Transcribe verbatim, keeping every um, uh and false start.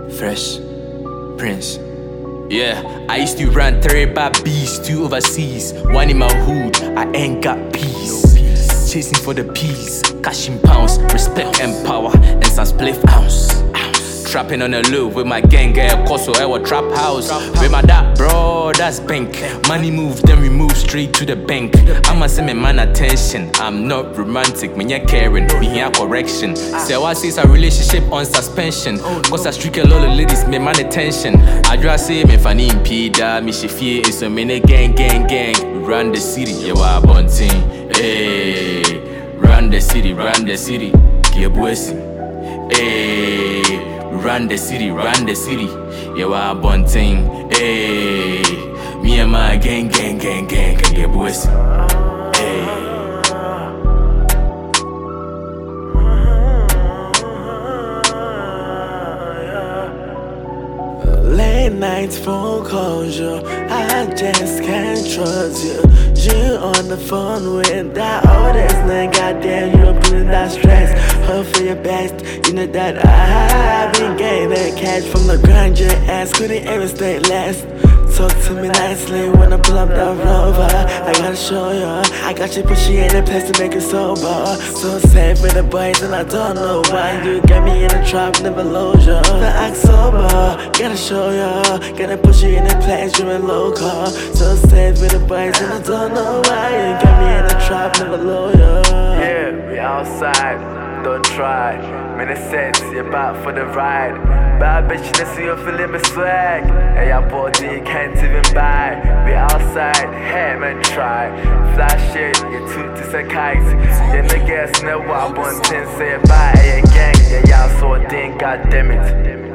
Fresh Prince. Yeah, I used to run three bad bees, two overseas. One in my hood, I ain't got peace. Chasing for the peas, cash in pounds, respect and power, and some spliff ounce. Trapping on the loop with my gang, girl, cause so I trap house. With my dad, bro, that's bank. Money move, then we move straight to the bank. I'ma send me man attention. I'm not romantic, me yeah caring, me here correction. Say what is a relationship on suspension. Cause I streak a lot of ladies, me man attention. I just say me funny impede, me she fear is a minute gang, gang, gang. We run the city, yeah, wa bunting. Hey, run the city, run the city. Give bossy. Hey. Run the city, run the city. Yeah, wa bunting. Hey, me and my gang, gang, gang, gang, can get boys. Hey. Late nights phone calls, you. I just can't trust you. You on the phone with that old ass nigga. Goddamn, you putting that stress. Hope for your best. You know that I've been getting that cash from the grind. Your ass couldn't even stay last. Talk to me nicely when I pull up that rover. I gotta show ya, I got you pushy in the place to make it sober. So safe with the boys and I don't know why you got me in the trap, never lose ya. The act sober, gotta show ya, gotta push you in the place, you're in local. So safe with the boys and I don't know why you got me in the trap, never lose ya. Yeah, we outside, don't try. Many sets, you're back for the ride. Bad bitch, you see you feeling my swag. Hey, your body you can't even buy. We outside, hey man, try. Flash it, you toot to say kite. You niggas know what I want to say bye. Hey, gang, yeah, y'all so ding, goddamn it.